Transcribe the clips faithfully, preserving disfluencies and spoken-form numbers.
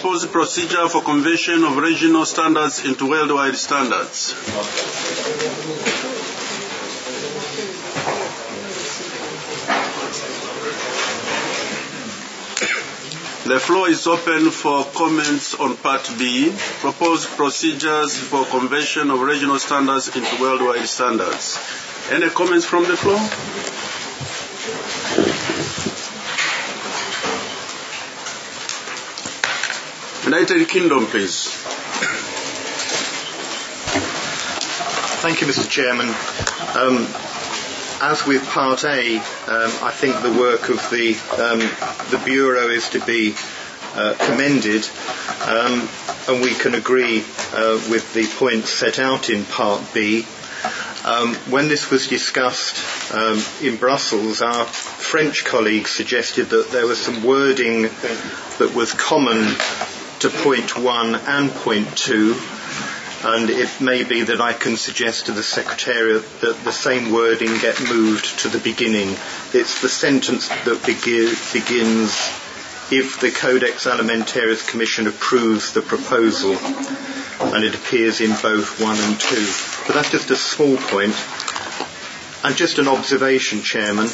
proposed procedure for conversion of regional standards into worldwide standards. The floor is open for comments on Part B, proposed procedures for conversion of regional standards into worldwide standards. Any comments from the floor? United Kingdom, please. Thank you, Mister Chairman. Um, as with Part A, um, I think the work of the um, the Bureau is to be uh, commended, um, and we can agree uh, with the points set out in Part B. Um, when this was discussed um, in Brussels, our French colleagues suggested that there was some wording that was common to point one and point two, and it may be that I can suggest to the Secretariat that the same wording get moved to the beginning. It's the sentence that begi- begins, if the Codex Alimentarius Commission approves the proposal, and it appears in both one and two. But that's just a small point. And just an observation, Chairman.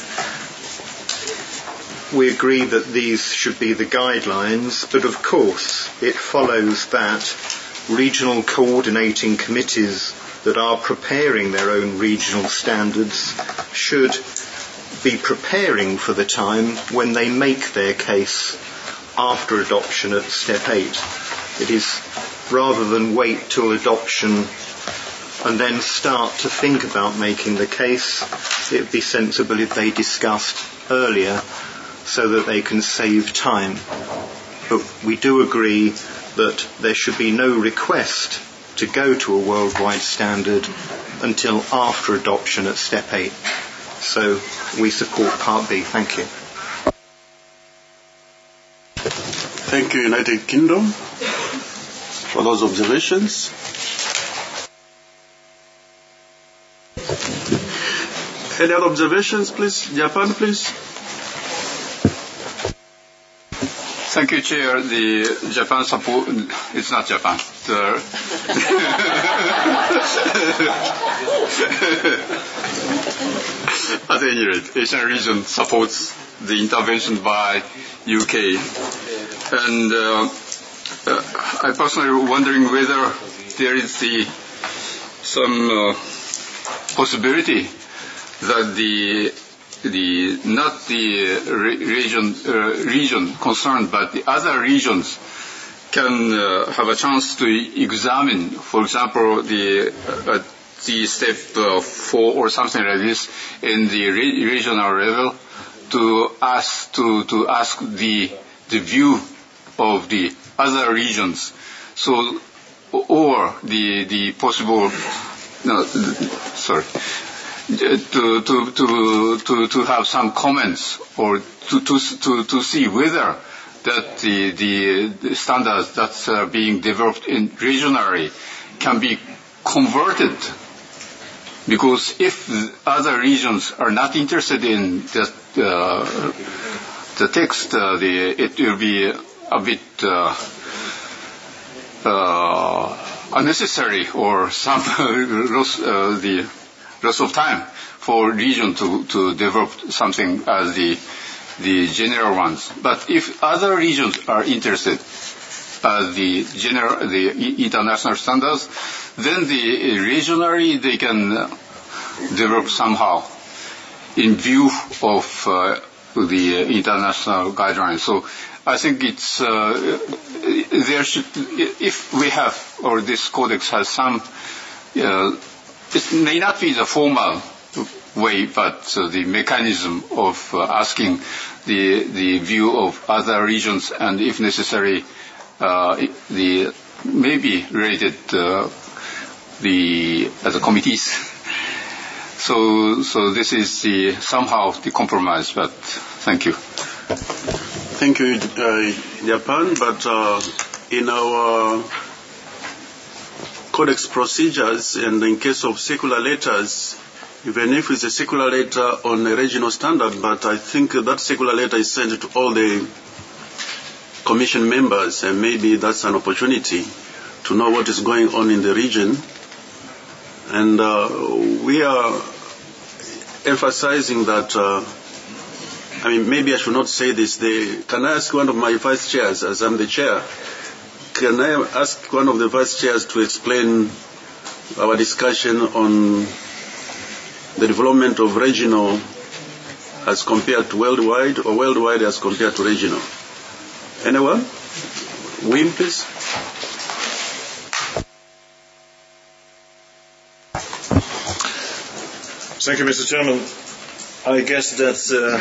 We agree that these should be the guidelines, but of course it follows that regional coordinating committees that are preparing their own regional standards should be preparing for the time when they make their case after adoption at step eight. It is rather than wait till adoption and then start to think about making the case, it would be sensible if they discussed earlier so that they can save time. But we do agree that there should be no request to go to a worldwide standard until after adoption at step eight. So we support Part B. Thank you. Thank you, United Kingdom, for those observations. Any other observations, please? Japan, please. Thank you, Chair. The Japan support, it's not Japan. The At any rate, Asian region supports the intervention by U K. And uh, uh, I personally wondering whether there is the, some uh, possibility that the the not the re- region uh, region concerned, but the other regions can uh, have a chance to examine, for example, the uh, the step uh, four or something like this in the re- regional level, to ask to to ask the the view of the other regions, so or the the possible no sorry. To, to, to, to, to have some comments or to, to, to, to see whether that the, the, the standards that are being developed in regionally can be converted. Because if other regions are not interested in the, uh, the text, uh, the, it will be a bit uh, uh, unnecessary or some loss, uh, the loss of time for region to, to develop something as the the general ones. But if other regions are interested as the general, the international standards, then the regionally they can develop somehow in view of uh, the international guidelines. So I think it's uh, there should, if we have, or this codex has some. Uh, It may not be the formal way, but uh, the mechanism of uh, asking the the view of other regions, and if necessary, uh, the maybe related uh, the uh, the committees. So so this is the somehow the compromise. But thank you. Thank you, uh, Japan. But uh, in our Codex procedures, and in case of circular letters, even if it's a circular letter on a regional standard, but I think that circular letter is sent to all the commission members, and maybe that's an opportunity to know what is going on in the region. And uh, we are emphasizing that, uh, I mean, maybe I should not say this. They, can I ask one of my vice chairs, as I'm the chair, can I ask one of the vice chairs to explain our discussion on the development of regional as compared to worldwide, or worldwide as compared to regional? Anyone? Wim, please. Thank you, Mister Chairman. I guess that uh,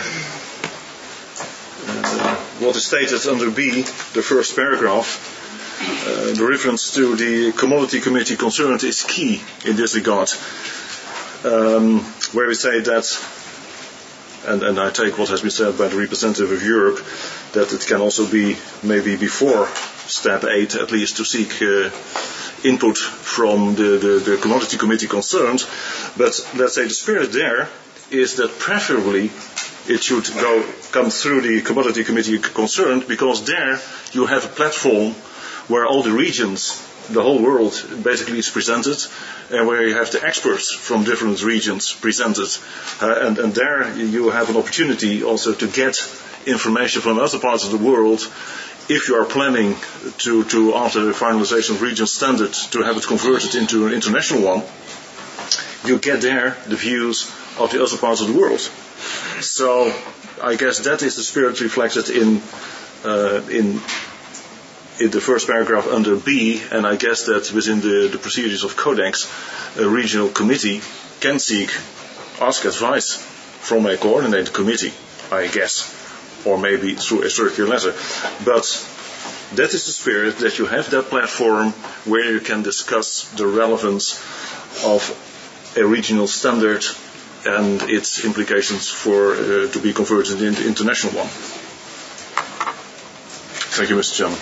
uh, what is stated under B, the first paragraph, uh, the reference to the Commodity Committee concerned is key in this regard, um, where we say that, and, and I take what has been said by the representative of Europe, that it can also be maybe before step eight at least to seek uh, input from the, the, the Commodity Committee concerned. But let's say the spirit there is that preferably it should go come through the Commodity Committee concerned, because there you have a platform where all the regions, the whole world basically is presented, and where you have the experts from different regions presented. Uh, and, and there you have an opportunity also to get information from other parts of the world. If you are planning to, to after the finalization of region standard, to have it converted into an international one, you get there the views of the other parts of the world. So I guess that is the spirit reflected in uh, in in the first paragraph under B, and I guess that within the, the procedures of Codex, a regional committee can seek, ask advice from a coordinated committee, I guess, or maybe through a circular letter. But that is the spirit, that you have that platform where you can discuss the relevance of a regional standard and its implications for uh, to be converted into the international one. Thank you, Mister Chairman.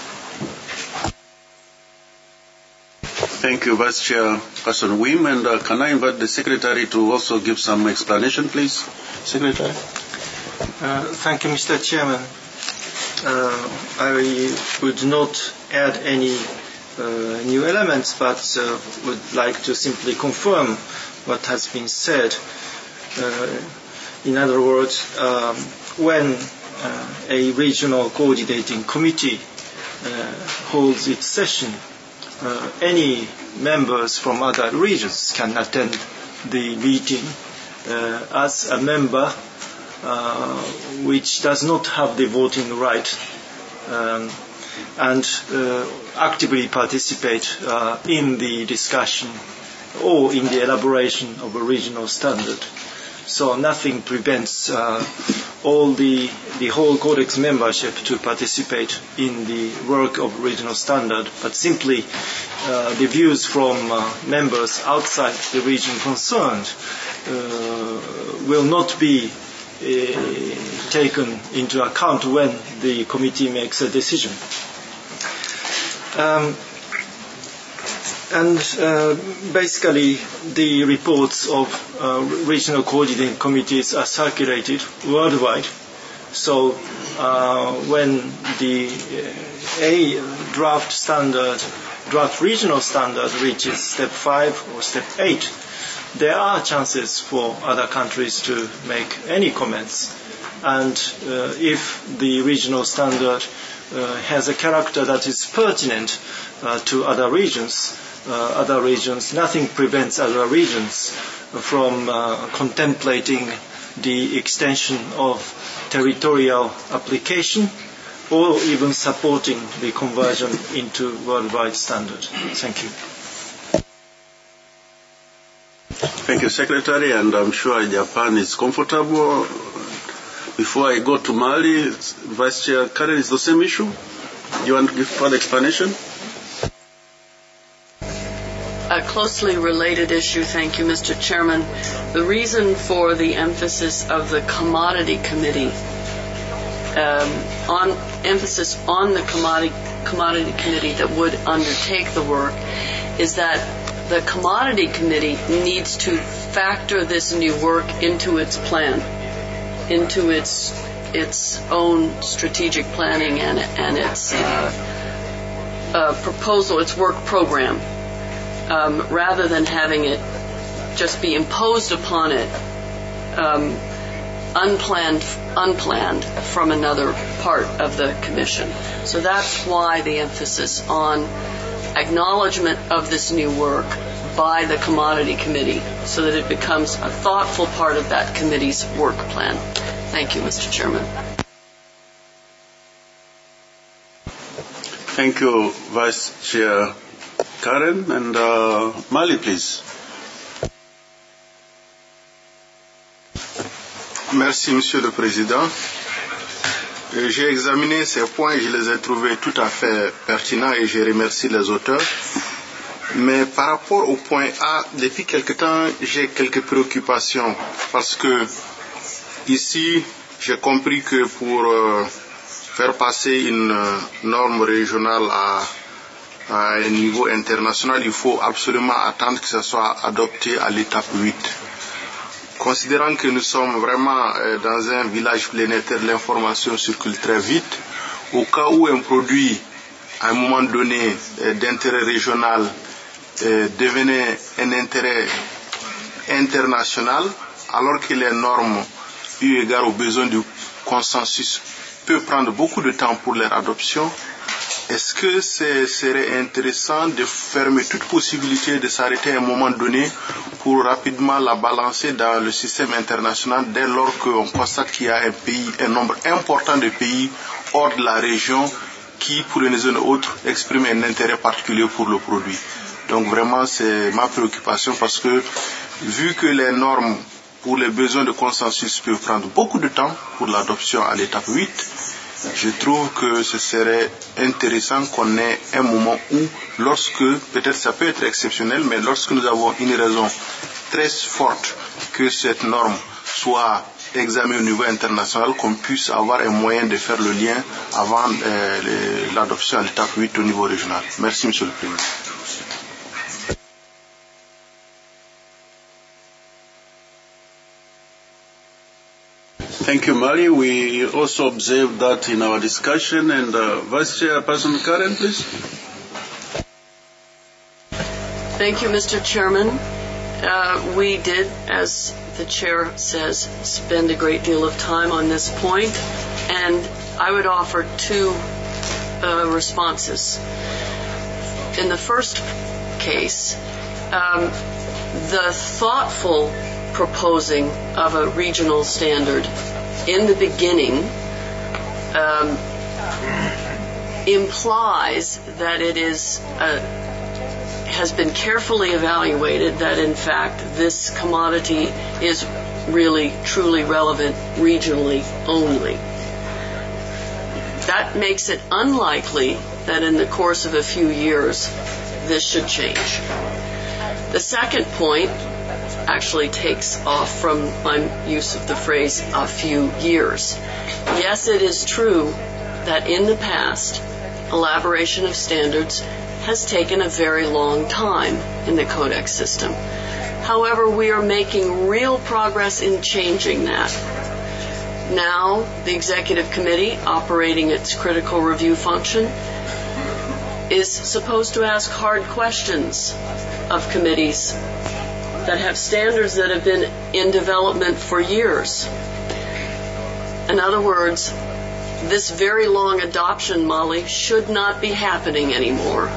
Thank you, Vice Chair Person Wim. And uh, can I invite the Secretary to also give some explanation, please? Secretary. Uh, thank you, Mister Chairman. Uh, I would not add any uh, new elements, but uh, would like to simply confirm what has been said. Uh, in other words, um, when uh, a regional coordinating committee uh, holds its session, uh, any members from other regions can attend the meeting uh, as a member uh, which does not have the voting right, um, and uh, actively participate uh, in the discussion or in the elaboration of a regional standard. So nothing prevents uh, all the, the whole Codex membership to participate in the work of regional standard, but simply uh, the views from uh, members outside the region concerned uh, will not be uh, taken into account when the committee makes a decision. Um, And uh, basically, the reports of uh, regional coordinating committees are circulated worldwide. So uh, when the uh, a draft standard, draft regional standard reaches step five or step eight, there are chances for other countries to make any comments. And uh, if the regional standard uh, has a character that is pertinent uh, to other regions, Uh, other regions, nothing prevents other regions from uh, contemplating the extension of territorial application or even supporting the conversion into worldwide standard. Thank you. Thank you, Secretary, and I'm sure Japan is comfortable. Before I go to Mali, Vice Chair Karen, is the same issue? You want to give further explanation? A closely related issue, thank you, Mister Chairman. The reason for the emphasis of the Commodity Committee, um, on emphasis on the Commodity, Commodity Committee that would undertake the work, is that the Commodity Committee needs to factor this new work into its plan, into its its own strategic planning and, and its uh, uh, proposal, its work program, um, rather than having it just be imposed upon it um, unplanned, unplanned from another part of the Commission. So that's why the emphasis on acknowledgement of this new work by the Commodity Committee, so that it becomes a thoughtful part of that committee's work plan. Thank you, Mister Chairman. Thank you, Vice Chair Karen. And uh, Mali, please. Merci, Monsieur le Président. J'ai examiné ces points, je les ai trouvés tout à fait pertinents et je remercie les auteurs. Mais par rapport au point A, depuis quelque temps, j'ai quelques préoccupations parce que ici, j'ai compris que pour euh, faire passer une euh, norme régionale à, à un niveau international, il faut absolument attendre que ça soit adopté à l'étape huit. Considérant que nous sommes vraiment euh, dans un village planétaire, l'information circule très vite. Au cas où un produit, à un moment donné, euh, d'intérêt régional, euh, devenait un intérêt international, alors que les normes, eu égard aux besoins du consensus, peuvent prendre beaucoup de temps pour leur adoption, est-ce que ce serait intéressant de fermer toute possibilité de s'arrêter à un moment donné pour rapidement la balancer dans le système international dès lors qu'on constate qu'il y a un pays, un nombre important de pays hors de la région qui, pour une zone ou autre, expriment un intérêt particulier pour le produit. Donc vraiment, c'est ma préoccupation parce que vu que les normes pour les besoins de consensus peuvent prendre beaucoup de temps pour l'adoption à l'étape huit, je trouve que ce serait intéressant qu'on ait un moment où, lorsque, peut-être ça peut être exceptionnel, mais lorsque nous avons une raison très forte que cette norme soit examinée au niveau international, qu'on puisse avoir un moyen de faire le lien avant euh, l'adoption à l'étape huit au niveau régional. Merci, Monsieur le Président. Thank you, Mali. We also observed that in our discussion. And uh, Vice Chairperson Karen, please. Thank you, Mister Chairman. Uh, we did, as the Chair says, spend a great deal of time on this point, and I would offer two uh, responses. In the first case, um, the thoughtful proposing of a regional standard in the beginning um, implies that it is uh, has been carefully evaluated that in fact this commodity is really truly relevant regionally only. That makes it unlikely that in the course of a few years this should change. The second point actually takes off from my use of the phrase a few years. Yes, it is true that in the past, elaboration of standards has taken a very long time in the Codex system. However, we are making real progress in changing that. Now, the Executive Committee, operating its critical review function, is supposed to ask hard questions of committees that have standards that have been in development for years. In other words, this very long adoption, Molly, should not be happening anymore.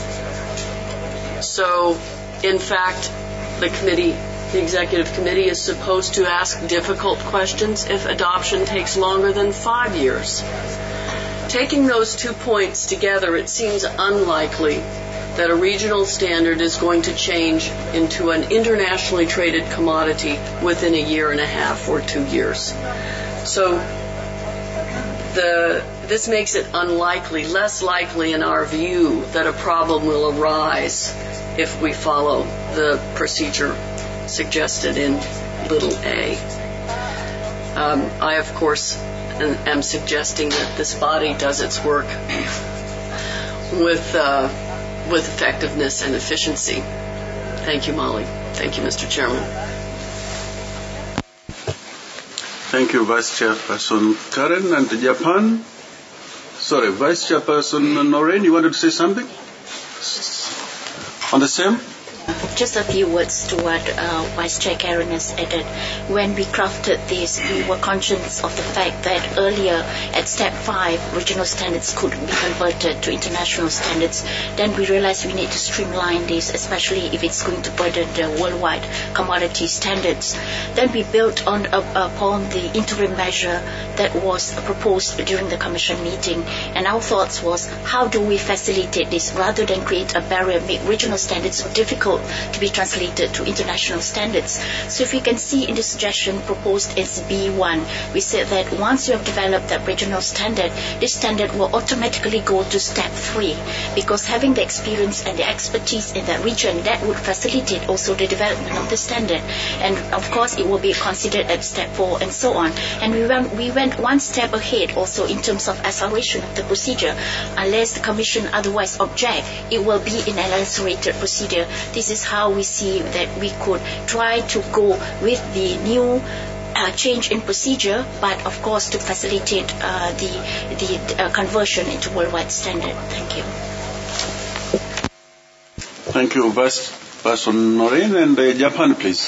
So, in fact, the committee, the Executive Committee is supposed to ask difficult questions if adoption takes longer than five years. Taking those two points together, it seems unlikely that a regional standard is going to change into an internationally traded commodity within a year and a half or two years. So the, this makes it unlikely, less likely in our view, that a problem will arise if we follow the procedure suggested in little a. Um, I, of course, am suggesting that this body does its work with uh, with effectiveness and efficiency. Thank you, Molly. Thank you, Mister Chairman. Thank you, Vice Chairperson Karen. And Japan? Sorry, Vice Chairperson Noreen, you wanted to say something? On the same? Just a few words to what uh, Vice Chair Karen has added. When we crafted this, we were conscious of the fact that earlier at step five, regional standards could be converted to international standards. Then we realized we need to streamline this, especially if it's going to burden the worldwide commodity standards. Then we built on uh, upon the interim measure that was proposed during the Commission meeting. And our thoughts was, how do we facilitate this rather than create a barrier, make regional standards so difficult to be translated to international standards. So if you can see in the suggestion proposed as B one, we said that once you have developed that regional standard, this standard will automatically go to step three, because having the experience and the expertise in that region, that would facilitate also the development of the standard. And of course it will be considered at step four and so on. And we went, we went one step ahead also in terms of acceleration of the procedure. Unless the Commission otherwise object, it will be in an accelerated procedure. This is how we see that we could try to go with the new uh, change in procedure, but of course to facilitate uh, the, the uh, conversion into worldwide standard. Thank you. Thank you, Vice Person Noreen. And uh, Japan, please.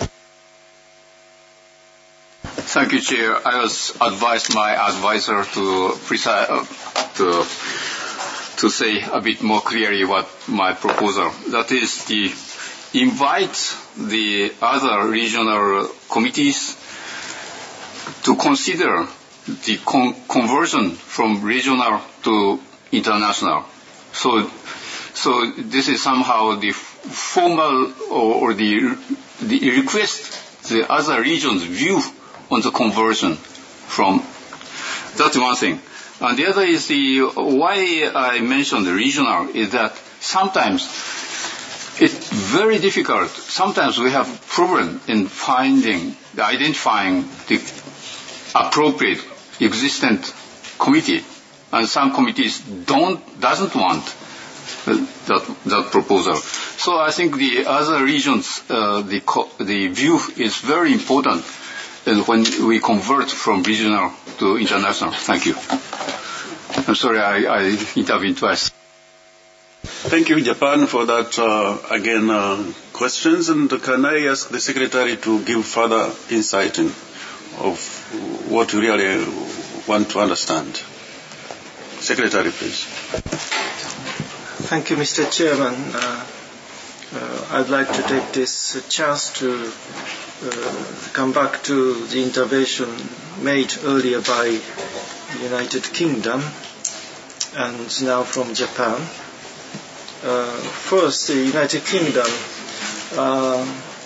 Thank you, Chair. I was advised my advisor to precise, uh, to to say a bit more clearly what my proposal. That is, the invite the other regional committees to consider the con- conversion from regional to international. So, so this is somehow the formal or, or the the request the other regions' view on the conversion from. That's one thing. And the other is the why I mentioned the regional is that sometimes it's very difficult. Sometimes we have problem in finding, identifying the appropriate existent committee, and some committees don't doesn't want that that proposal. So I think the other regions, uh, the co- the view is very important, and when we convert from regional to international. Thank you. I'm sorry I, I intervened twice. Thank you, Japan, for that, uh, again, uh, questions. And can I ask the Secretary to give further insight in, of what you really want to understand? Secretary, please. Thank you, Mister Chairman. Uh, uh, I'd like to take this chance to uh, come back to the intervention made earlier by the United Kingdom and now from Japan. Uh, first, the United Kingdom uh,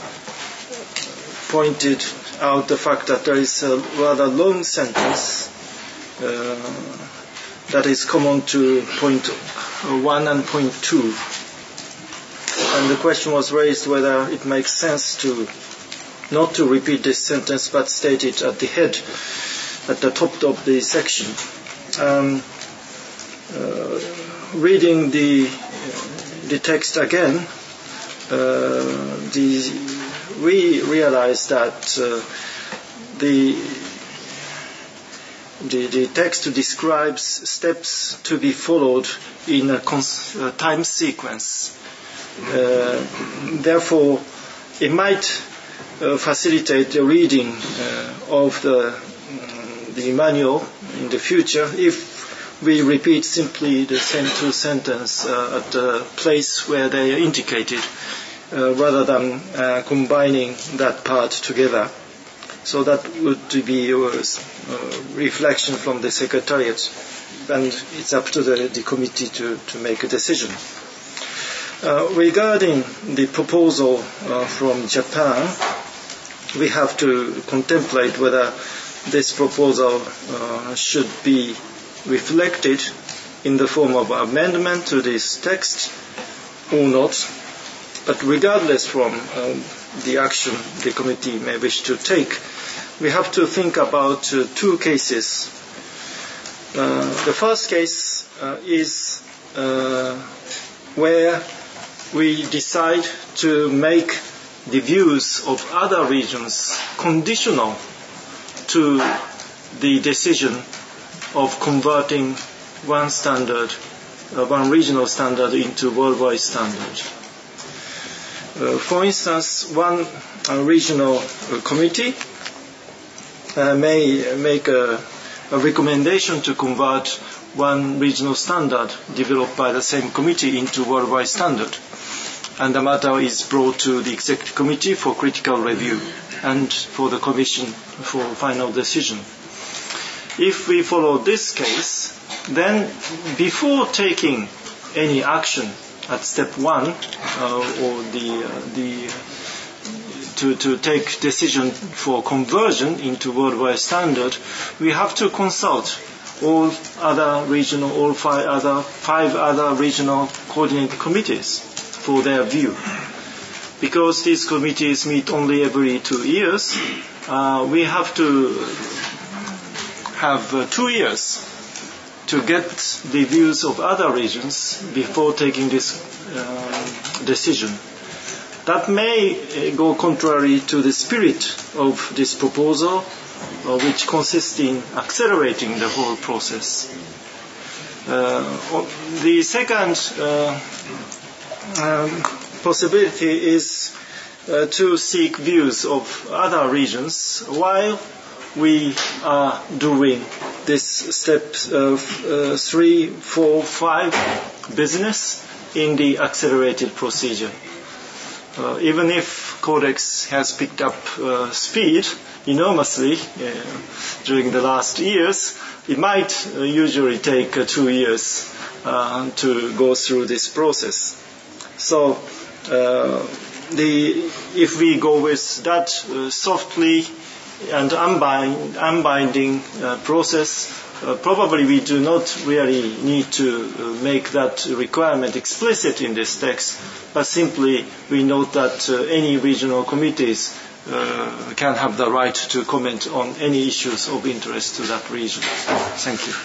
pointed out the fact that there is a rather long sentence uh, that is common to point one and point two. And the question was raised whether it makes sense to not to repeat this sentence but state it at the head, at the top of the section. Um, uh, reading the the text again, uh, the, we realized that uh, the, the the text describes steps to be followed in a cons- uh, time sequence. Uh, therefore, it might uh, facilitate the reading uh, of the the manual in the future if we repeat simply the same two sentences uh, at the place where they are indicated, uh, rather than uh, combining that part together. So that would be a uh, reflection from the Secretariat, and it's up to the, the committee to, to make a decision. Uh, regarding the proposal uh, from Japan, we have to contemplate whether this proposal uh, should be reflected in the form of amendment to this text or not. But regardless from um, the action the committee may wish to take, we have to think about uh, two cases. Uh, the first case uh, is uh, where we decide to make the views of other regions conditional to the decision of converting one standard, uh, one regional standard into worldwide standard. Uh, for instance, one uh, regional uh, committee uh, may make a, a recommendation to convert one regional standard developed by the same committee into worldwide standard. And the matter is brought to the executive committee for critical review and for the commission for final decision. If we follow this case, then before taking any action at step one, uh, or the, uh, the to, to take decision for conversion into worldwide standard, we have to consult all other regional, all five other, five other regional coordinating committees for their view. Because these committees meet only every two years, uh, we have to have uh, two years to get the views of other regions before taking this uh, decision. That may uh, go contrary to the spirit of this proposal, uh, which consists in accelerating the whole process. Uh, the second uh, Um, possibility is uh, to seek views of other regions while we are doing this step uh, uh, three, four, five business in the accelerated procedure. Uh, even if Codex has picked up uh, speed enormously uh, during the last years, it might uh, usually take uh, two years uh, to go through this process. So, uh, the, if we go with that uh, softly and unbind, unbinding uh, process, uh, probably we do not really need to uh, make that requirement explicit in this text, but simply we note that uh, any regional committees uh, can have the right to comment on any issues of interest to that region. Thank you.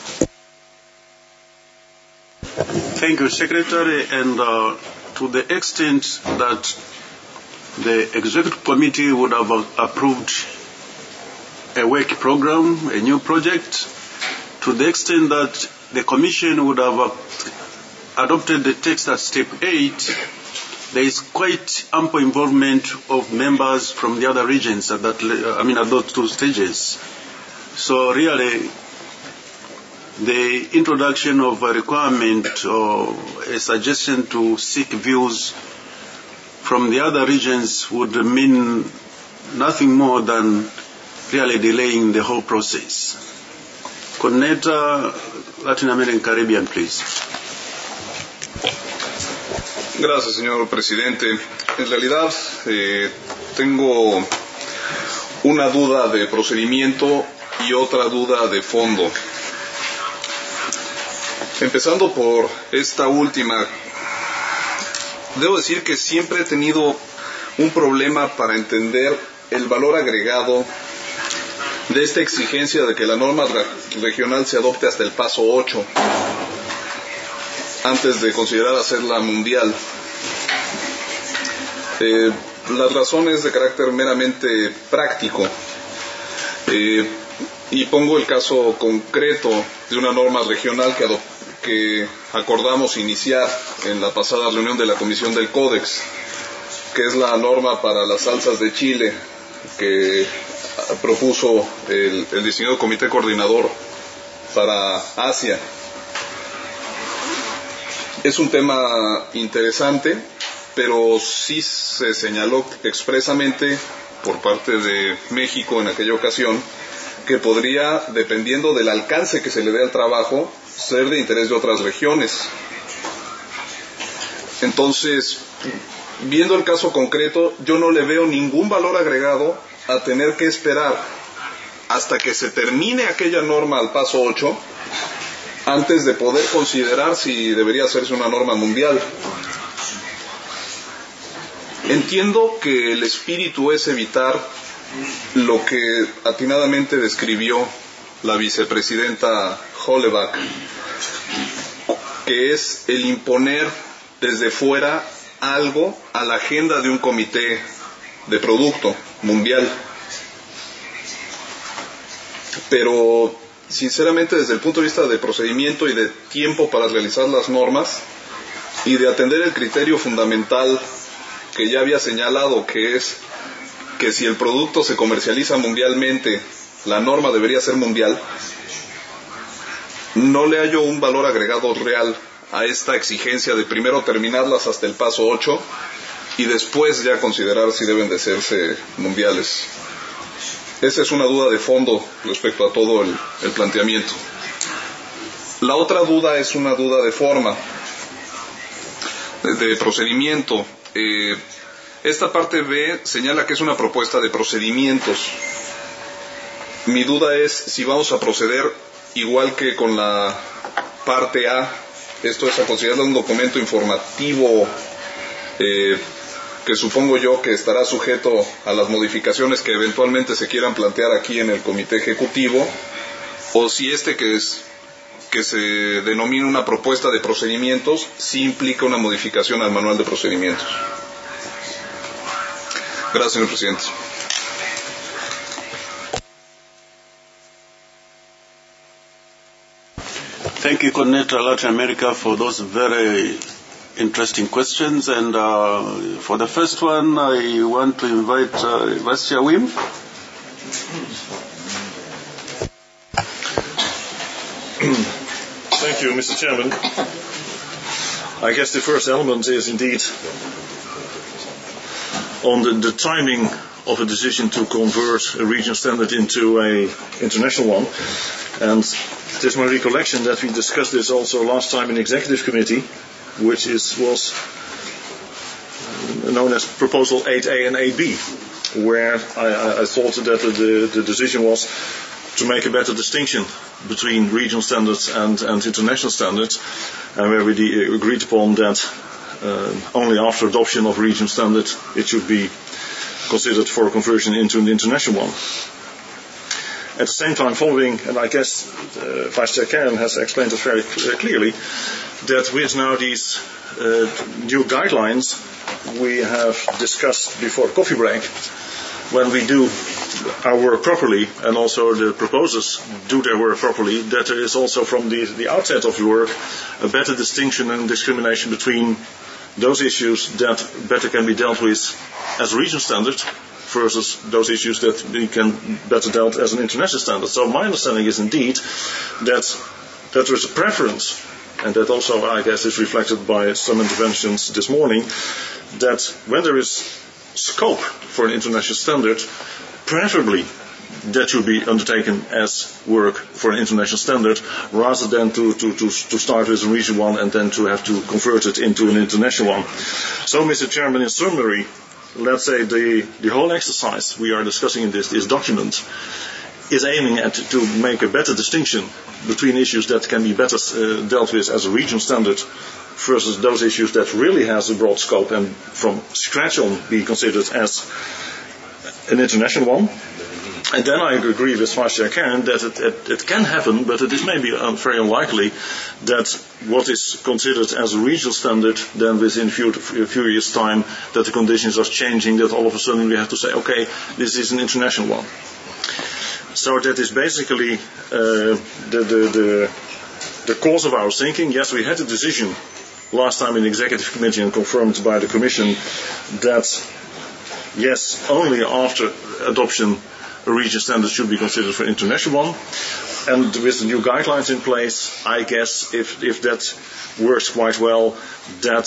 Thank you, Secretary. And uh, to the extent that the Executive Committee would have approved a work program, a new project, to the extent that the Commission would have adopted the text at step eight, there is quite ample involvement of members from the other regions at that, I mean, at those two stages. So really, the introduction of a requirement or a suggestion to seek views from the other regions would mean nothing more than really delaying the whole process. Coordinator, Latin American Caribbean, please. Gracias, señor presidente. En realidad, eh, tengo una duda de procedimiento y otra duda de fondo. Empezando por esta última, debo decir que siempre he tenido un problema para entender el valor agregado de esta exigencia de que la norma regional se adopte hasta el paso ocho, antes de considerar hacerla mundial. Eh, las razones de carácter meramente práctico. Eh, y pongo el caso concreto de una norma regional que adoptó que acordamos iniciar en la pasada reunión de la Comisión del Códex, que es la norma para las salsas de chile que propuso el, el diseñado Comité Coordinador para Asia. Es un tema interesante, pero sí se señaló expresamente por parte de México en aquella ocasión que podría, dependiendo del alcance que se le dé al trabajo, ser de interés de otras regiones. Entonces, viendo el caso concreto, yo no le veo ningún valor agregado a tener que esperar hasta que se termine aquella norma al paso ocho antes de poder considerar si debería hacerse una norma mundial. Entiendo que el espíritu es evitar lo que atinadamente describió la vicepresidenta Holleback, que es el imponer desde fuera algo a la agenda de un comité de producto mundial. pero sinceramente desde el punto de vista de procedimiento y de tiempo para realizar las normas y de atender el criterio fundamental que ya había señalado, que es que si el producto se comercializa mundialmente, la norma debería ser mundial, no le hallo un valor agregado real a esta exigencia de primero terminarlas hasta el paso ocho y después ya considerar si deben de serse mundiales. Esa es una duda de fondo respecto a todo el, el planteamiento. La otra duda es una duda de forma, de, de procedimiento. Eh, esta parte B señala que es una propuesta de procedimientos. Mi duda es si vamos a proceder igual que con la parte A, esto es a considerar un documento informativo eh, que supongo yo que estará sujeto a las modificaciones que eventualmente se quieran plantear aquí en el Comité Ejecutivo, o si este que es que se denomina una propuesta de procedimientos sí implica una modificación al manual de procedimientos. Gracias, señor presidente. Thank you, Coordinator Latin America, for those very interesting questions. And uh, for the first one, I want to invite uh, Vice Chair Wim. Thank you, Mister Chairman. I guess the first element is indeed on the, the timing of a decision to convert a regional standard into a international one. And it is my recollection that we discussed this also last time in Executive Committee, which is was known as Proposal eight A and eight B, where I, I thought that the, the decision was to make a better distinction between regional standards and, and international standards, and where we de- agreed upon that uh, only after adoption of regional standard it should be considered for conversion into an international one. At the same time, following, and I guess uh, Vice Chair Karen has explained it very cl- clearly, that with now these uh, new guidelines we have discussed before the coffee break, when we do our work properly and also the proposers do their work properly, that there is also from the, the outset of the work a better distinction and discrimination between those issues that better can be dealt with as a regional standard versus those issues that we can better dealt as an international standard. So my understanding is indeed that that there is a preference, and that also I guess is reflected by some interventions this morning, that when there is scope for an international standard, preferably that should be undertaken as work for an international standard, rather than to, to, to, to start with a regional one and then to have to convert it into an international one. So, Mister Chairman, in summary, let's say the, the whole exercise we are discussing in this, this document is aiming at to make a better distinction between issues that can be better uh, dealt with as a regional standard versus those issues that really has a broad scope and from scratch on be considered as an international one. And then I agree with Vice Chair Karen that it, it, it can happen, but it is maybe um, very unlikely that what is considered as a regional standard, then within a few, a few years' time, that the conditions are changing, that all of a sudden we have to say, okay, this is an international one. So that is basically uh, the, the, the, the cause of our thinking. Yes, we had a decision last time in the Executive Committee and confirmed by the Commission that, yes, only after adoption a regional standard should be considered for international one. And with the new guidelines in place, I guess if, if that works quite well, that,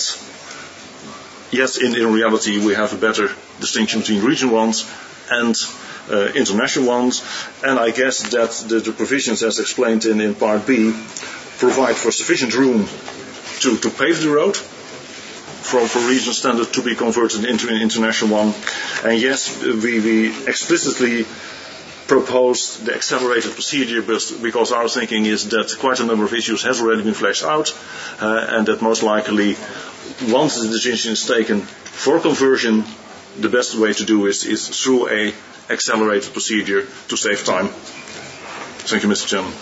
yes, in, in reality we have a better distinction between regional ones and uh, international ones. And I guess that the, the provisions, as explained in, in Part B, provide for sufficient room to, to pave the road from for regional standard to be converted into an international one. And yes, we, we explicitly proposed the accelerated procedure because our thinking is that quite a number of issues has already been fleshed out, uh, and that most likely once the decision is taken for conversion, the best way to do is, is through a accelerated procedure to save time. Thank you, Mister Chairman.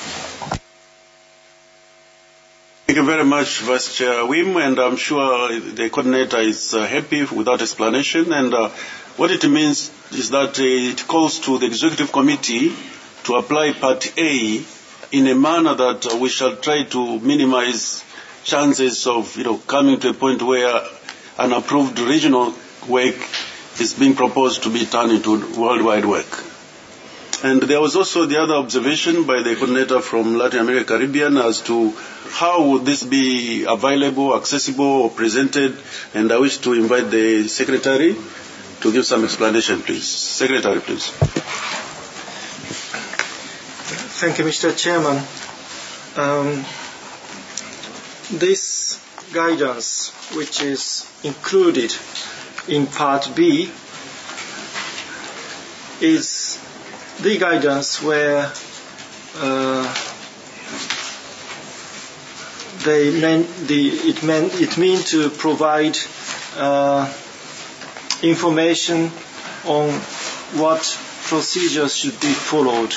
Thank you very much, Vice Chair Wim, and I'm sure the coordinator is uh, happy with that explanation. And uh, what it means is that uh, it calls to the Executive Committee to apply Part A in a manner that uh, we shall try to minimize chances of, you know, coming to a point where an approved regional work is being proposed to be turned into worldwide work. And there was also the other observation by the coordinator from Latin America Caribbean as to how would this be available, accessible, or presented, and I wish to invite the Secretary to give some explanation, please. Secretary, please. Thank you, Mister Chairman. Um, this guidance, which is included in Part B, is the guidance where uh, they meant the, it meant it mean to provide uh, information on what procedures should be followed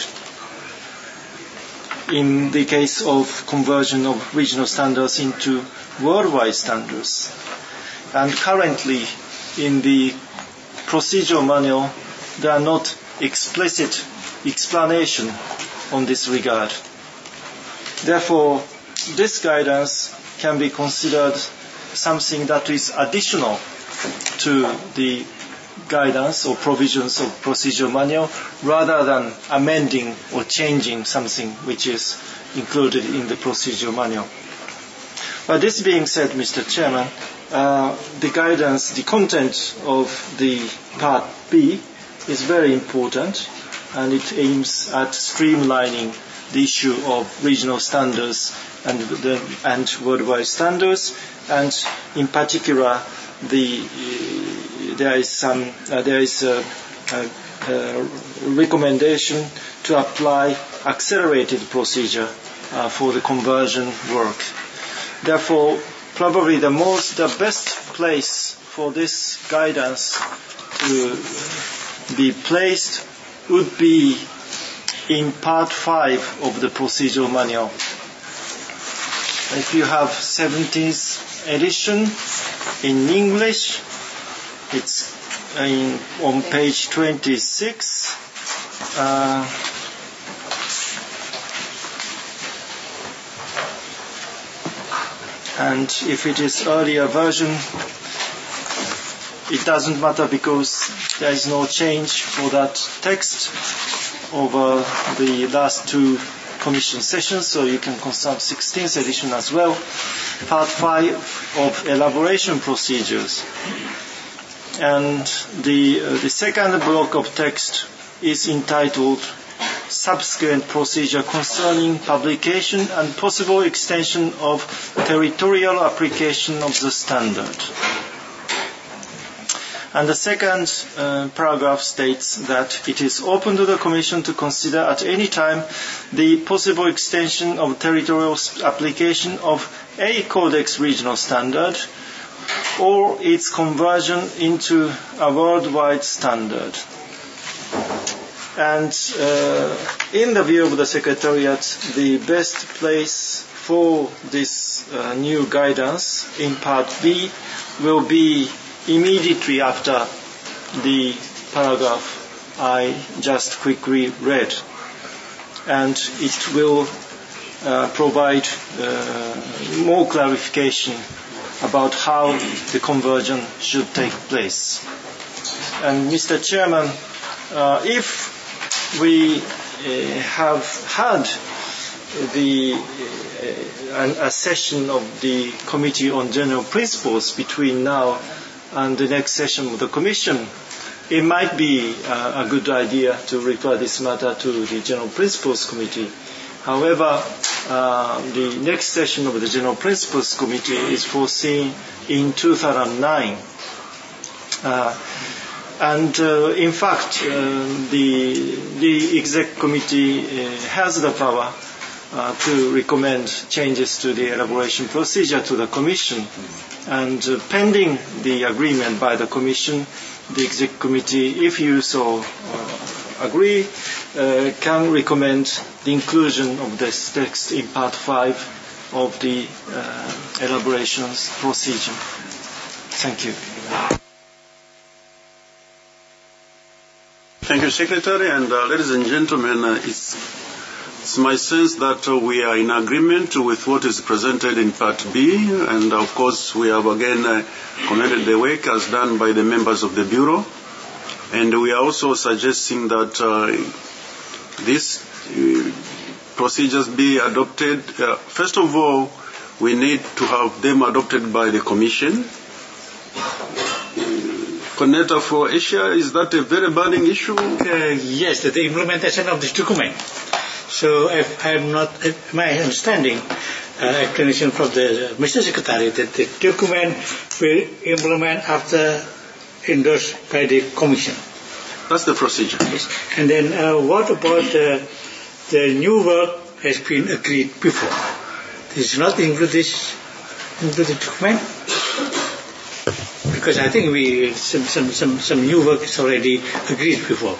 in the case of conversion of regional standards into worldwide standards. And currently, in the procedural manual, there are not explicit explanation on this regard. Therefore, this guidance can be considered something that is additional to the guidance or provisions of procedural manual rather than amending or changing something which is included in the procedural manual. But this being said, Mister Chairman, uh, the guidance, the content of the Part B is very important, and it aims at streamlining the issue of regional standards and, the, and worldwide standards, and in particular, the, uh, there is some uh, there is a, a, a recommendation to apply accelerated procedure uh, for the conversion work. Therefore, probably the most the best place for this guidance to be placed would be in Part five of the procedural manual. If you have seventeenth edition in English, it's in, on page twenty-six. Uh, and if it is earlier version, it doesn't matter because there is no change for that text over the last two Commission sessions, so you can consult sixteenth edition as well. Part five of elaboration procedures. And the, uh, the second block of text is entitled Subsequent Procedure Concerning Publication and Possible Extension of Territorial Application of the Standard. And the second uh, paragraph states that it is open to the Commission to consider at any time the possible extension of territorial application of a Codex regional standard or its conversion into a worldwide standard. And uh, in the view of the Secretariat, the best place for this uh, new guidance in Part B will be immediately after the paragraph I just quickly read. And it will uh, provide uh, more clarification about how the conversion should take place. And Mister Chairman, uh, if we uh, have had the uh, a session of the Committee on General Principles between now and the next session of the Commission, it might be uh, a good idea to refer this matter to the General Principles Committee. However, uh, the next session of the General Principles Committee is foreseen in two thousand nine. Uh, and uh, in fact, uh, the, the Exec Committee uh, has the power uh, to recommend changes to the elaboration procedure to the Commission. And uh, pending the agreement by the Commission, the Exec Committee, if you so uh, agree, uh, can recommend the inclusion of this text in Part five of the uh, elaborations procedure. Thank you. Thank you, Secretary. And uh, ladies and gentlemen, uh, it's, it's my sense that uh, we are in agreement with what is presented in Part B. And of course, we have again uh, commended the work as done by the members of the Bureau. And we are also suggesting that uh, these uh, procedures be adopted. Uh, first of all, we need to have them adopted by the Commission. Coordinator for Asia, is that a very burning issue? Uh, yes, the implementation of this document. So if I am not, if my understanding, uh, explanation from the Mister Secretary, that the document will implement after endorsed by the Commission. That's the procedure. Yes. And then uh, what about uh, the new work has been agreed before? This is not included this into the document? Because I think we some some some, some new work is already agreed before.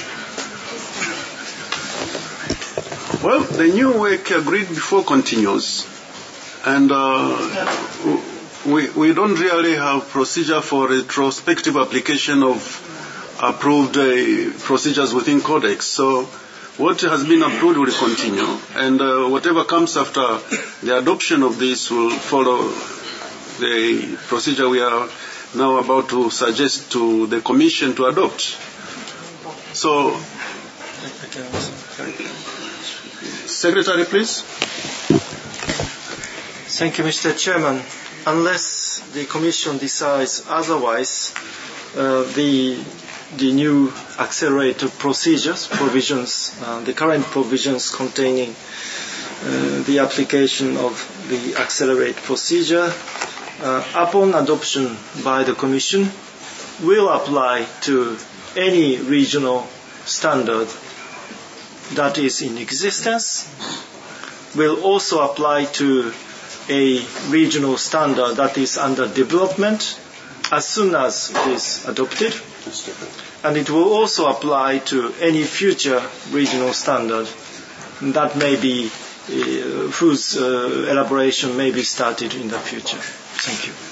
Well, the new work agreed before continues, and uh, we we don't really have procedure for retrospective application of approved uh, procedures within Codex. So what has been approved will continue, and uh, whatever comes after the adoption of this will follow the procedure we are now about to suggest to the Commission to adopt. So, Secretary, please. Thank you, Mister Chairman. Unless the Commission decides otherwise, uh, the the new accelerated procedures provisions, uh, the current provisions containing uh, the application of the accelerated procedure, uh, upon adoption by the Commission, will apply to any regional standard that is in existence, will also apply to a regional standard that is under development as soon as it is adopted, and it will also apply to any future regional standard that may be, uh, whose uh, elaboration may be started in the future. Thank you.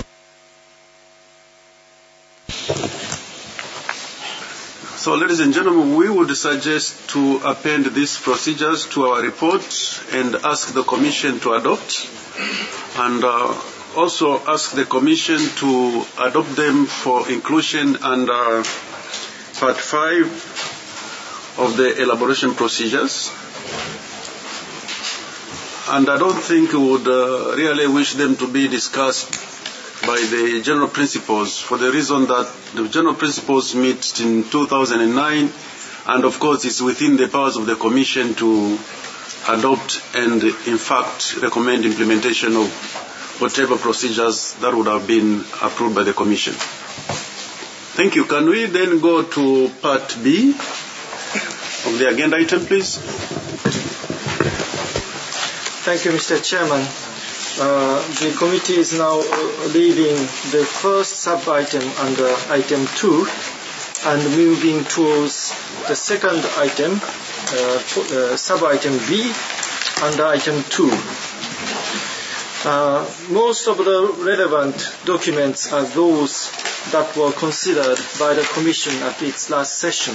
So, ladies and gentlemen, we would suggest to append these procedures to our report and ask the Commission to adopt, and uh, also ask the Commission to adopt them for inclusion under Part five of the elaboration procedures. And I don't think we would uh, really wish them to be discussed by the general principles, for the reason that the general principles met in two thousand nine, and of course it's within the powers of the Commission to adopt and in fact recommend implementation of whatever procedures that would have been approved by the Commission. Thank you. Can we then go to Part B of the agenda item, please? Thank you, Mister Chairman. Uh, the committee is now leaving the first sub-item under item two and moving towards the second item, uh, uh, sub-item B under item two. Uh, most of the relevant documents are those that were considered by the Commission at its last session.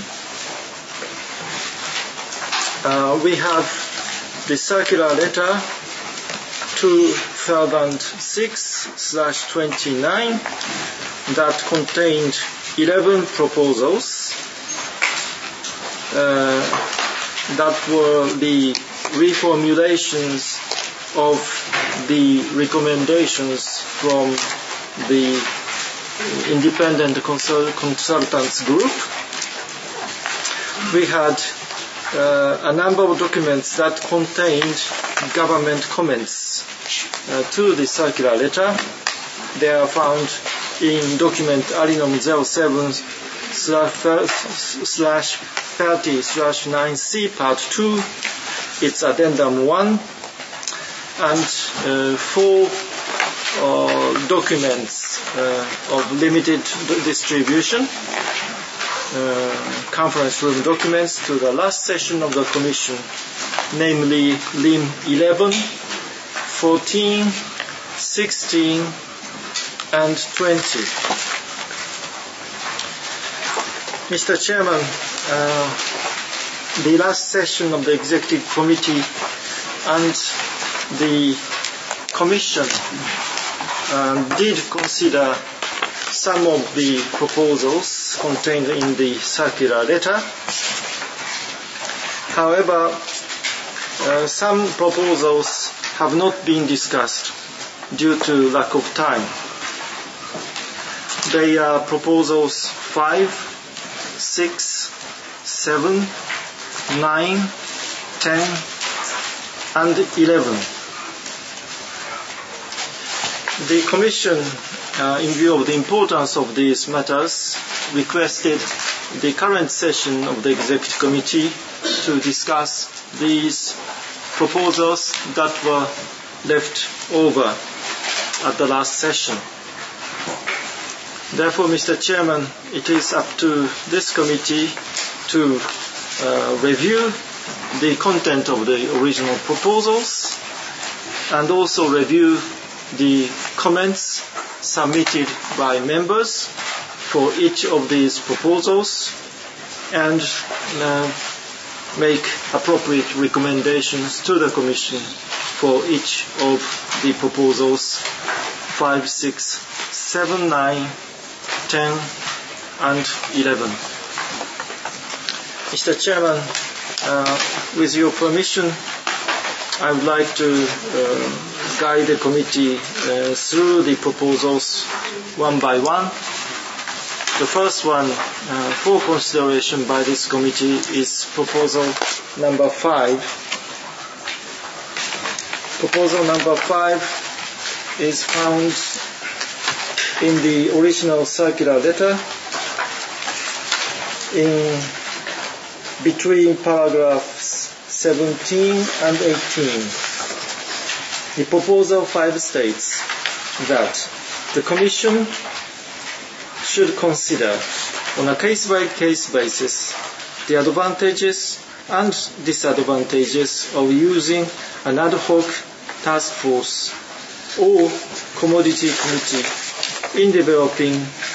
Uh, we have the circular letter two thousand six slash twenty-nine that contained eleven proposals uh, that were the reformulations of the recommendations from the independent consul- consultants group. We had uh, a number of documents that contained government comments uh, to the circular letter. They are found in document Alinum zero seven slash thirty slash nine C part two, it's addendum one, and uh, four uh, documents uh, of limited d- distribution, uh, conference room documents to the last session of the Commission, namely Lim eleven, fourteen, sixteen, and twenty. Mister Chairman, uh, the last session of the Executive Committee and the Commission uh, did consider some of the proposals contained in the circular letter. However, uh, some proposals have not been discussed due to lack of time. They are proposals five, six, seven, nine, ten, and eleven. The Commission, uh, in view of the importance of these matters, requested the current session of the Executive Committee to discuss these proposals that were left over at the last session. Therefore, Mister Chairman, it is up to this committee to uh, review the content of the original proposals and also review the comments submitted by members for each of these proposals and uh, make appropriate recommendations to the Commission for each of the proposals five, six, seven, nine, ten, and eleven. Mister Chairman, uh, with your permission, I would like to uh, guide the committee uh, through the proposals one by one. The first one uh, for consideration by this committee is proposal number five. Proposal number five is found in the original circular letter in between paragraphs seventeen and eighteen. The proposal five states that the Commission should consider on a case-by-case basis the advantages and disadvantages of using an ad hoc task force or commodity committee in developing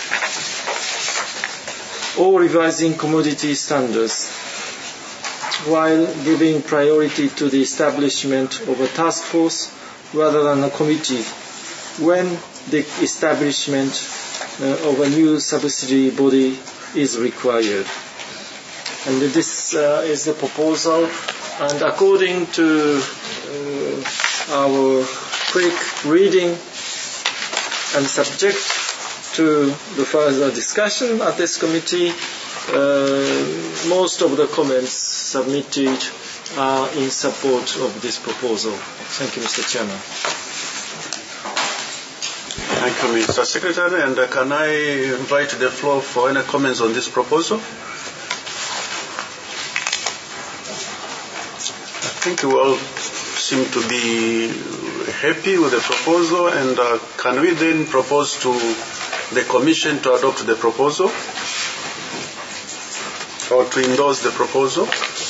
or revising commodity standards, while giving priority to the establishment of a task force rather than a committee when the establishment uh, of a new subsidiary body is required. And this uh, is the proposal, and according to uh, our quick reading and subject to the further discussion at this committee, uh, most of the comments submitted are in support of this proposal. Thank you, Mister Chairman. Thank you, Mister Secretary. And uh, can I invite the floor for any comments on this proposal? I think we all seem to be happy with the proposal, and uh, can we then propose to the Commission to adopt the proposal or to endorse the proposal?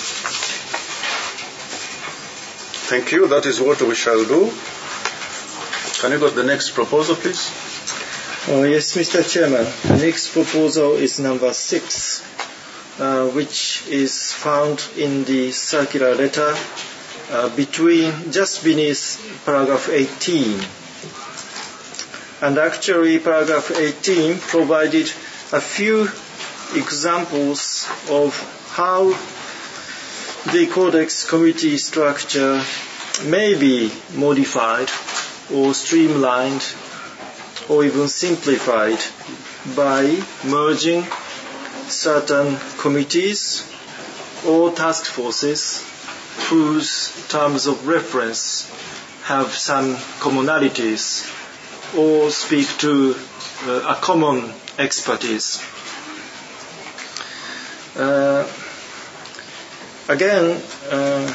Thank you. That is what we shall do. Can you go to the next proposal, please? Oh, yes, Mister Chairman. The next proposal is number six, uh, which is found in the circular letter uh, between, just beneath paragraph eighteen. And actually, paragraph eighteen provided a few examples of how the Codex committee structure may be modified or streamlined or even simplified by merging certain committees or task forces whose terms of reference have some commonalities or speak to uh, a common expertise. Uh, again, uh,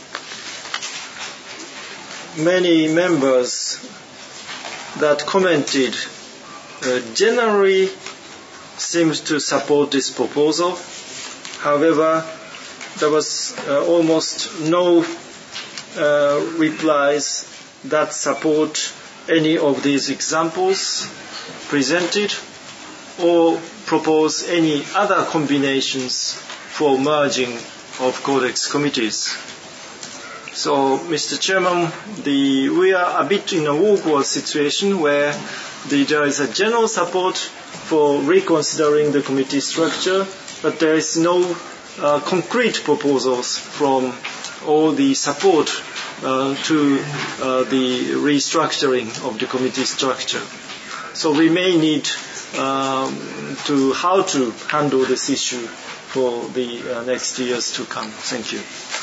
many members that commented uh, generally seems to support this proposal. However, there was uh, almost no uh, replies that support any of these examples presented. or propose any other combinations for merging of Codex committees. So, Mister Chairman, the, we are a bit in a awkward situation where the, there is a general support for reconsidering the committee structure, but there is no uh, concrete proposals from all the support uh, to uh, the restructuring of the committee structure. So we may need um, to how to handle this issue for the uh, next years to come. Thank you.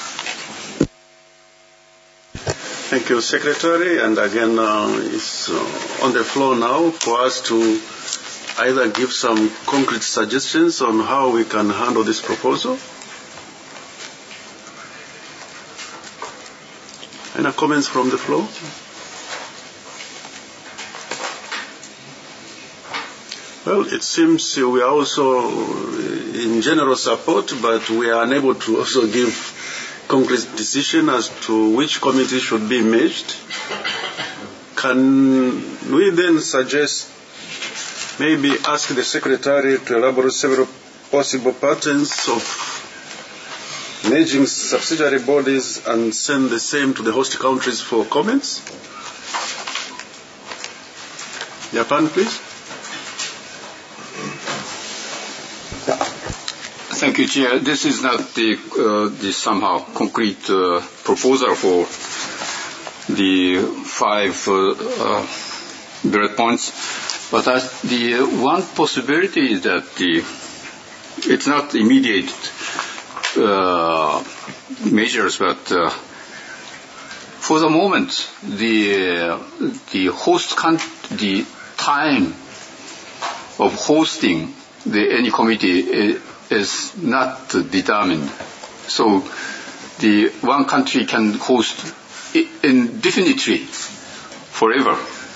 Thank you, Secretary. And again, uh, it's uh, on the floor now for us to either give some concrete suggestions on how we can handle this proposal. Any comments from the floor? Well, it seems we are also in general support, but we are unable to also give concrete decision as to which committee should be merged. Can we then suggest maybe ask the Secretary to elaborate several possible patterns of merging subsidiary bodies and send the same to the host countries for comments? Japan, please. Thank you, Chair. This is not the, uh, the somehow concrete uh, proposal for the five uh, uh, bullet points, but I, the one possibility is that the it's not immediate uh, measures, but uh, for the moment, the the host can't, the time of hosting the any committee uh, is not determined. So the one country can host indefinitely, forever.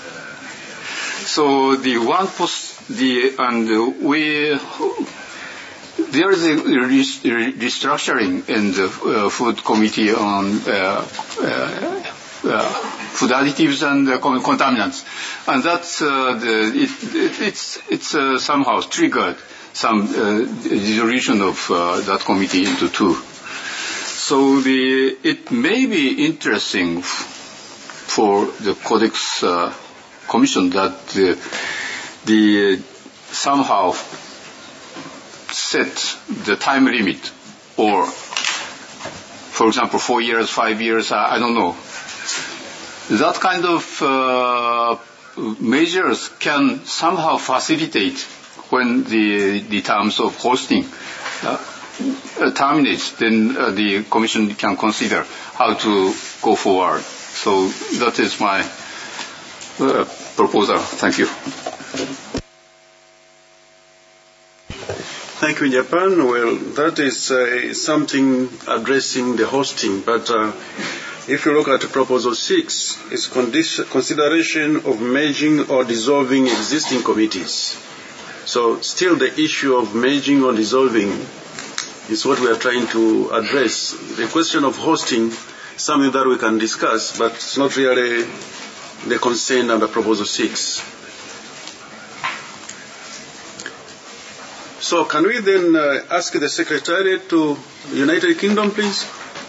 So the one post, the and we there is a restructuring in the uh, food committee on uh, uh, uh, food additives and uh, contaminants, and that's uh, the it, it, it's it's uh, somehow triggered some uh, dissolution of uh, that committee into two. So the, it may be interesting f- for the Codex uh, Commission that uh, the somehow set the time limit, or, for example, four years, five years, I, I don't know. That kind of uh, measures can somehow facilitate when the, the terms of hosting uh, terminates, then uh, the Commission can consider how to go forward. So that is my uh, proposal. Thank you. Thank you, Japan. Well, that is uh, something addressing the hosting, but uh, if you look at Proposal six, it's condition, consideration of merging or dissolving existing committees. So still the issue of merging or dissolving is what we are trying to address. The question of hosting is something that we can discuss, but it's not really the concern under Proposal six. So can we then uh, ask the Secretary to United Kingdom, please?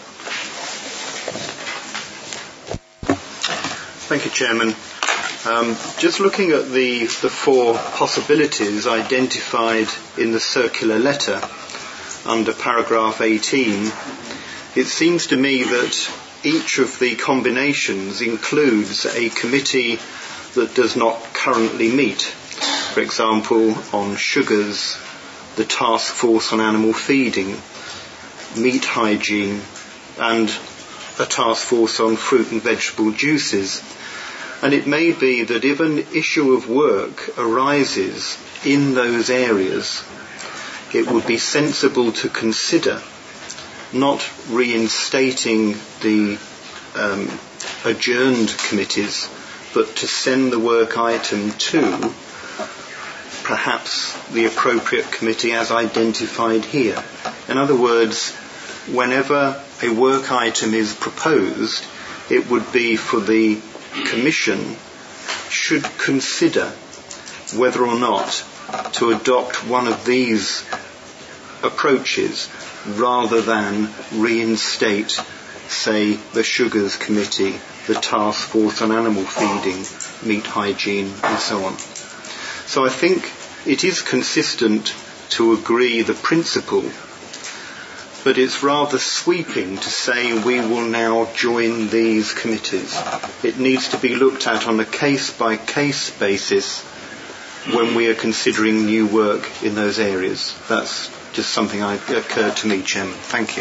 Thank you, Chairman. Um, just looking at the, the four possibilities identified in the circular letter under paragraph eighteen, it seems to me that each of the combinations includes a committee that does not currently meet. For example, on sugars, the task force on animal feeding, meat hygiene, and a task force on fruit and vegetable juices. And it may be that if an issue of work arises in those areas, it would be sensible to consider not reinstating the um, adjourned committees, but to send the work item to perhaps the appropriate committee as identified here. In other words, whenever a work item is proposed, it would be for the Commission should consider whether or not to adopt one of these approaches rather than reinstate, say, the Sugars Committee, the Task Force on Animal Feeding, Meat Hygiene, and so on. So I think it is consistent to agree the principle, but it's rather sweeping to say we will now join these committees. It needs to be looked at on a case-by-case basis when we are considering new work in those areas. That's just something that occurred to me, Chairman. Thank you.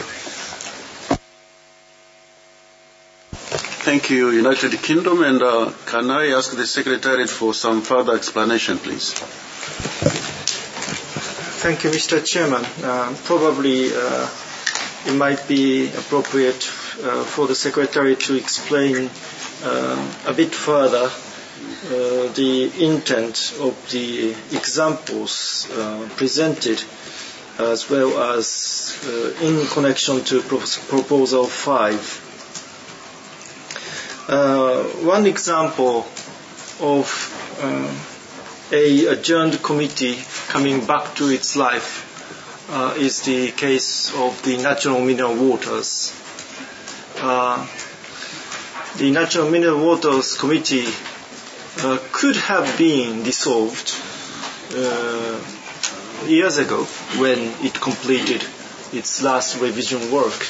Thank you, United Kingdom. And uh, can I ask the Secretariat for some further explanation, please? Thank you, Mister Chairman. Uh, probably uh, it might be appropriate uh, for the Secretary to explain uh, a bit further uh, the intent of the examples uh, presented, as well as uh, in connection to pro- Proposal five. Uh, one example of uh, a adjourned committee coming back to its life uh, is the case of the Natural Mineral Waters. Uh, the Natural Mineral Waters Committee uh, could have been dissolved uh, years ago when it completed its last revision work.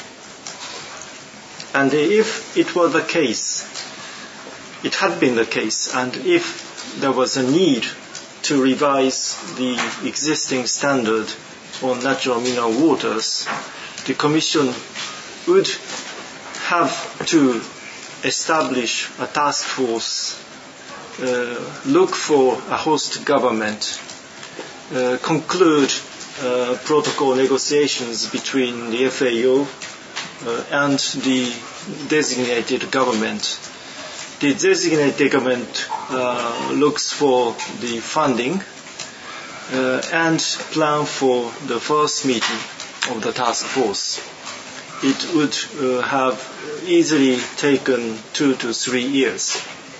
And if it were the case, it had been the case, and if there was a need to revise the existing standard on natural mineral waters, the Commission would have to establish a task force, uh, look for a host government, uh, conclude uh, protocol negotiations between the F A O uh, and the designated government. The designated government uh, looks for the funding uh, and plan for the first meeting of the task force. It would uh, have easily taken two to three years.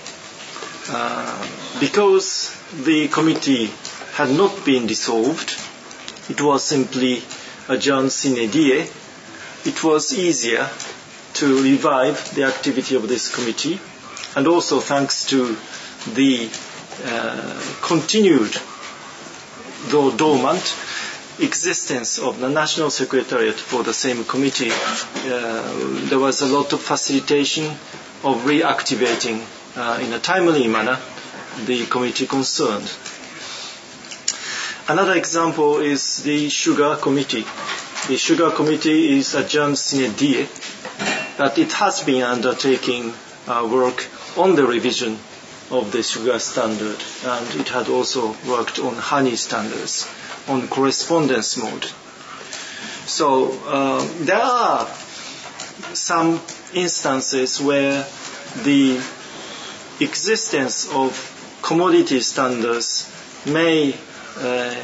Uh, because the committee had not been dissolved, it was simply adjourned sine die, it was easier to revive the activity of this committee, and also thanks to the uh, continued, though dormant, existence of the National Secretariat for the same committee, uh, there was a lot of facilitation of reactivating uh, in a timely manner the committee concerned. Another example is the Sugar Committee. The Sugar Committee is adjourned sine die, but it has been undertaking uh, work on the revision of the sugar standard, and it had also worked on honey standards on correspondence mode. So uh, there are some instances where the existence of commodity standards may uh,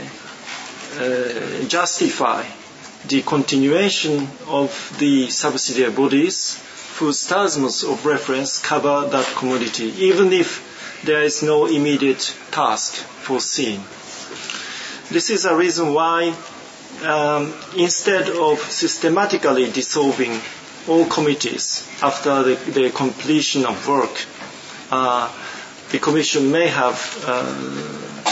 uh, justify the continuation of the subsidiary bodies whose terms of reference cover that commodity, even if there is no immediate task foreseen. This is a reason why, um, instead of systematically dissolving all committees after the, the completion of work, uh, the Commission may have uh,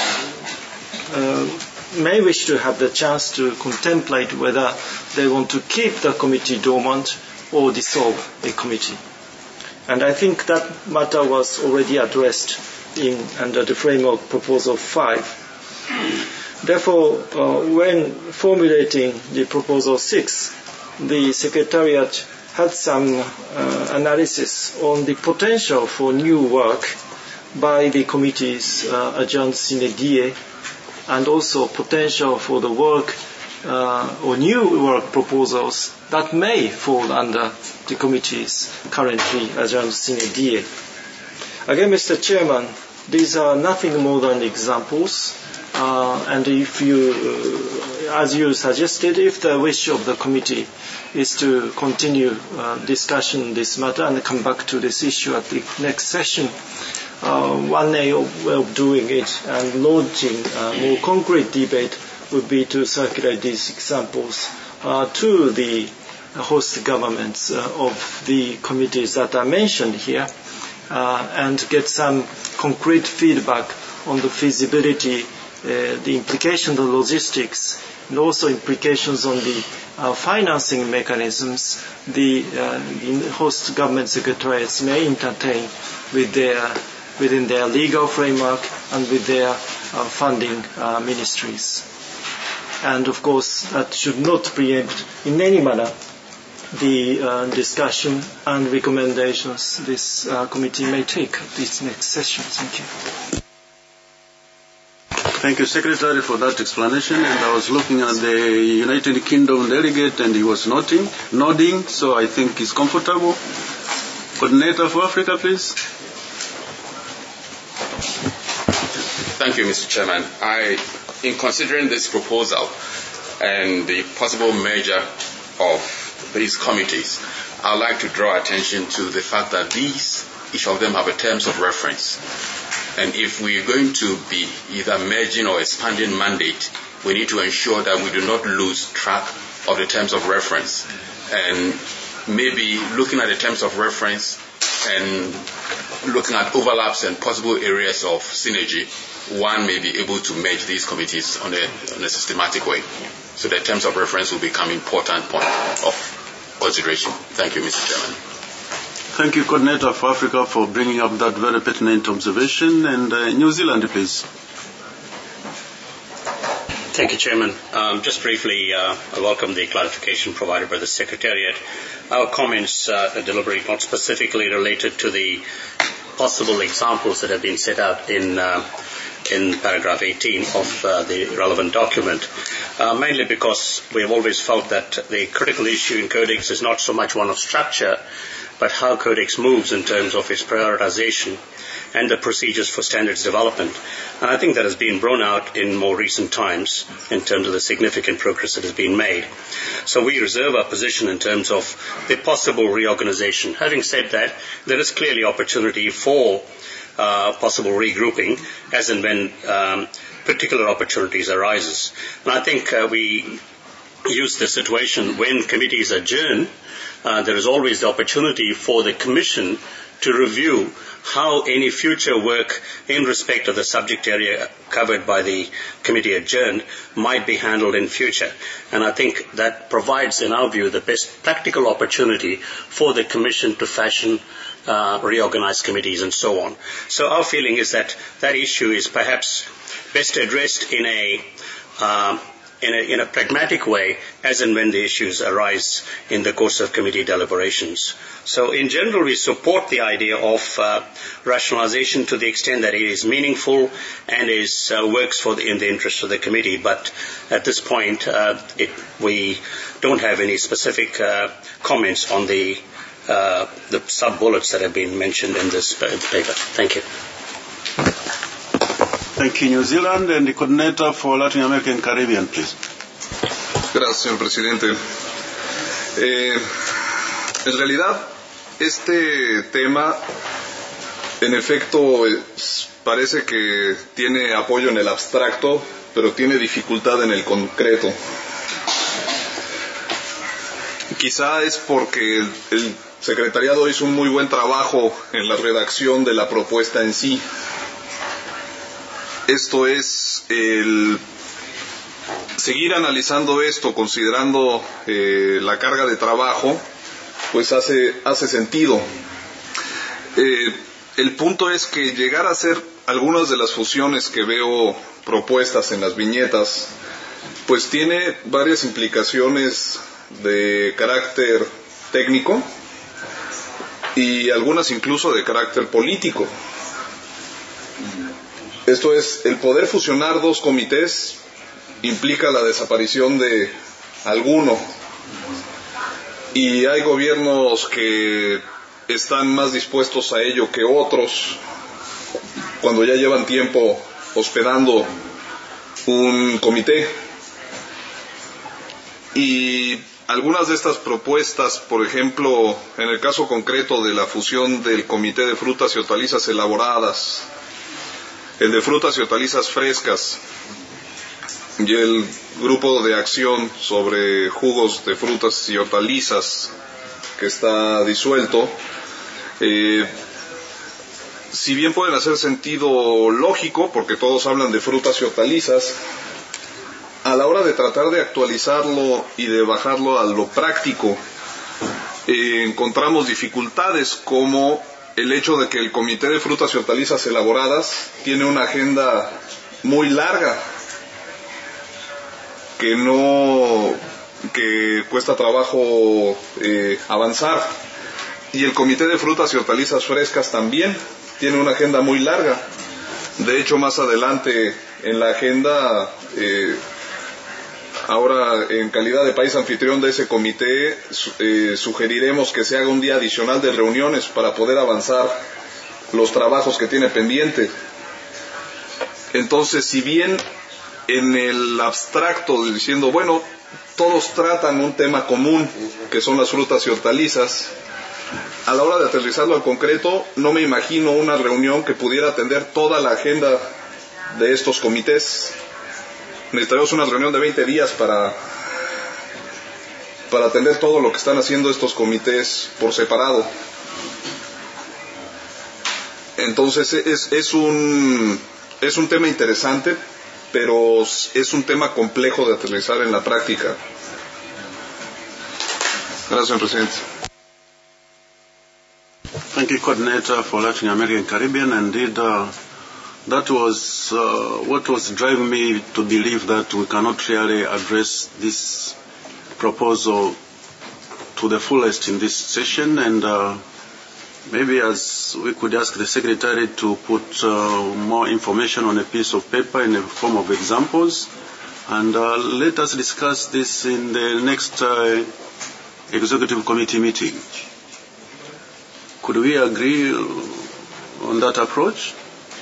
uh, may wish to have the chance to contemplate whether they want to keep the committee dormant or dissolve a committee. And I think that matter was already addressed in under the framework proposal five. Therefore, uh, when formulating the proposal six, the Secretariat had some uh, analysis on the potential for new work by the committees uh, adjourned sine die, and also potential for the work uh, or new work proposals that may fall under the committees currently adjourned sine die. Again, Mister Chairman, these are nothing more than examples, uh, and if you, uh, as you suggested, if the wish of the committee is to continue uh, discussion this matter and come back to this issue at the next session, uh, one way of, way of doing it and launching a more concrete debate would be to circulate these examples uh, to the host governments uh, of the committees that are mentioned here uh, and get some concrete feedback on the feasibility, uh, the implications of logistics, and also implications on the uh, financing mechanisms the, uh, the host government secretariats may entertain with their, within their legal framework and with their uh, funding uh, ministries. And of course, that should not preempt in any manner the uh, discussion and recommendations this uh, committee may take at its next session. Thank you. Thank you, Secretary, for that explanation. And I was looking at the United Kingdom delegate, and he was nodding, nodding. So I think he's comfortable. Coordinator for Africa, please. Thank you, Mister Chairman. I, in considering this proposal and the possible merger of these committees, I'd like to draw attention to the fact that these, each of them have a terms of reference. And if we're going to be either merging or expanding mandate, we need to ensure that we do not lose track of the terms of reference. And maybe looking at the terms of reference and looking at overlaps and possible areas of synergy, one may be able to merge these committees on a, on a systematic way. So the terms of reference will become an important point of consideration. Thank you, Mister Chairman. Thank you, Coordinator for Africa, for bringing up that very pertinent observation. And uh, New Zealand, please. Thank you, Chairman. Um, just briefly, uh, I welcome the clarification provided by the Secretariat. Our comments uh, are deliberate, not specifically related to the possible examples that have been set out in uh, in paragraph eighteen of uh, the relevant document, uh, mainly because we have always felt that the critical issue in Codex is not so much one of structure, but how Codex moves in terms of its prioritization and the procedures for standards development. And I think that has been borne out in more recent times in terms of the significant progress that has been made. So we reserve our position in terms of the possible reorganization. Having said that, there is clearly opportunity for uh, possible regrouping as and when um, particular opportunities arises. And I think uh, we use the situation when committees adjourn. Uh, there is always the opportunity for the Commission to review how any future work in respect of the subject area covered by the committee adjourned might be handled in future. And I think that provides, in our view, the best practical opportunity for the Commission to fashion uh, reorganized committees and so on. So our feeling is that that issue is perhaps best addressed in a uh, In a, in a pragmatic way as and when the issues arise in the course of committee deliberations. So in general, we support the idea of uh, rationalization to the extent that it is meaningful and is uh, works for the, in the interest of the committee. But at this point, uh, it, we don't have any specific uh, comments on the, uh, the sub-bullets that have been mentioned in this paper. Thank you. Thank you, New Zealand, and the coordinator for Latin America and Caribbean, please. Gracias, señor presidente. Eh, en realidad, este tema, en efecto, es, parece que tiene apoyo en el abstracto, pero tiene dificultad en el concreto. Quizá es porque el, el secretariado hizo un muy buen trabajo en la redacción de la propuesta en sí. Esto es el seguir analizando esto, considerando eh, la carga de trabajo, pues hace, hace sentido. Eh, el punto es que llegar a hacer algunas de las fusiones que veo propuestas en las viñetas, pues tiene varias implicaciones de carácter técnico y algunas incluso de carácter político. Esto es, el poder fusionar dos comités implica la desaparición de alguno. Y hay gobiernos que están más dispuestos a ello que otros, cuando ya llevan tiempo hospedando un comité. Y algunas de estas propuestas, por ejemplo, en el caso concreto de la fusión del Comité de Frutas y Hortalizas Elaboradas, el de Frutas y Hortalizas Frescas y el Grupo de Acción sobre Jugos de Frutas y Hortalizas, que está disuelto, eh, si bien pueden hacer sentido lógico, porque todos hablan de frutas y hortalizas, a la hora de tratar de actualizarlo y de bajarlo a lo práctico, eh, encontramos dificultades como el hecho de que el Comité de Frutas y Hortalizas Elaboradas tiene una agenda muy larga, que no, que cuesta trabajo eh, avanzar, y el Comité de Frutas y Hortalizas Frescas también tiene una agenda muy larga. De hecho, más adelante en la agenda, eh, ahora en calidad de país anfitrión de ese comité, eh, sugeriremos que se haga un día adicional de reuniones para poder avanzar los trabajos que tiene pendiente. Entonces, si bien en el abstracto, diciendo, bueno, todos tratan un tema común, que son las frutas y hortalizas, a la hora de aterrizarlo al concreto, no me imagino una reunión que pudiera atender toda la agenda de estos comités. Necesitaríamos una reunión de veinte días para, para atender todo lo que están haciendo estos comités por separado. Entonces es, es, un, es un tema interesante, pero es un tema complejo de aterrizar en la práctica. Gracias, señor presidente. Thank you, Coordinator, for Latin American Caribbean. Indeed, uh, that was uh, what was driving me to believe that we cannot really address this proposal to the fullest in this session, and uh, maybe as we could ask the Secretary to put uh, more information on a piece of paper in the form of examples, and uh, let us discuss this in the next uh, Executive Committee meeting. Could we agree on that approach?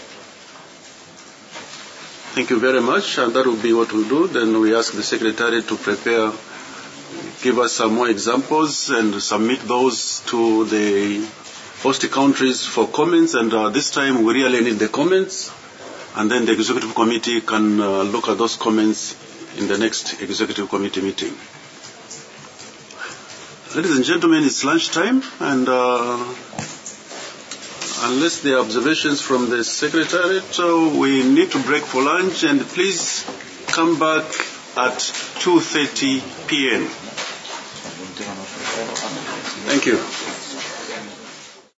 Thank you very much, and that will be what we'll do. Then we ask the Secretary to prepare, give us some more examples and submit those to the host countries for comments, and uh, this time we really need the comments, and then the Executive Committee can uh, look at those comments in the next Executive Committee meeting. Ladies and gentlemen, it's lunchtime, and uh, unless there are observations from the Secretariat, so we need to break for lunch, and please come back at two thirty p.m. Thank you.